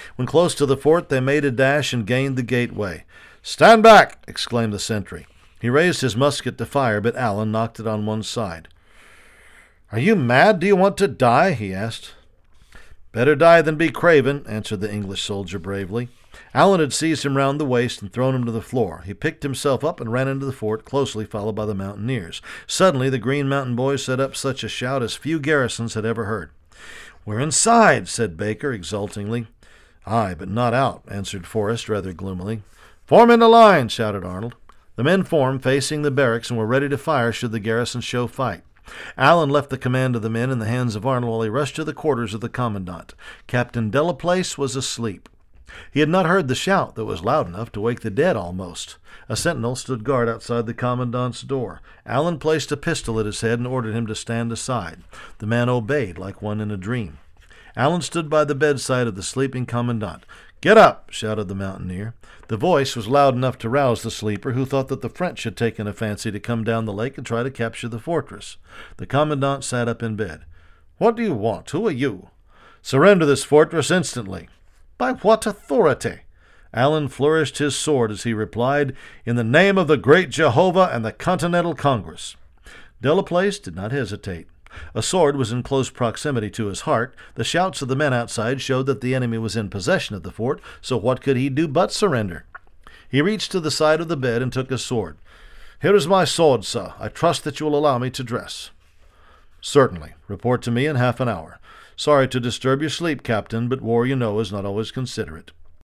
When close to the fort, they made a dash and gained the gateway. "Stand back!" exclaimed the sentry. He raised his musket to fire, but Allen knocked it on one side. "Are you mad? Do you want to die?" he asked. "Better die than be craven," answered the English soldier bravely. Allen had seized him round the waist and thrown him to the floor. He picked himself up and ran into the fort, closely followed by the mountaineers. Suddenly the Green Mountain Boys set up such a shout as few garrisons had ever heard. "We're inside," said Baker exultingly. "Aye, but not out," answered Forrest rather gloomily. "Form into line!" shouted Arnold. The men formed, facing the barracks, and were ready to fire should the garrison show fight. Allen left the command of the men in the hands of Arnold while he rushed to the quarters of the commandant. Captain Delaplace was asleep. He had not heard the shout that was loud enough to wake the dead almost. A sentinel stood guard outside the commandant's door. Allen placed a pistol at his head and ordered him to stand aside. The man obeyed like one in a dream. Allen stood by the bedside of the sleeping commandant. "Get up!" shouted the mountaineer. The voice was loud enough to rouse the sleeper, who thought that the French had taken a fancy to come down the lake and try to capture the fortress. The commandant sat up in bed. "What do you want? Who are you?" "Surrender this fortress instantly." "By what authority?" Allen flourished his sword as he replied, "In the name of the great Jehovah and the Continental Congress." Delaplace did not hesitate. A sword was in close proximity to his heart. The shouts of the men outside showed that the enemy was in possession of the fort, so what could he do but surrender? He reached to the side of the bed and took his sword. "Here is my sword, sir. I trust that you will allow me to dress." "Certainly. Report to me in half an hour. Sorry to disturb your sleep, Captain, but war, you know, is not always considerate."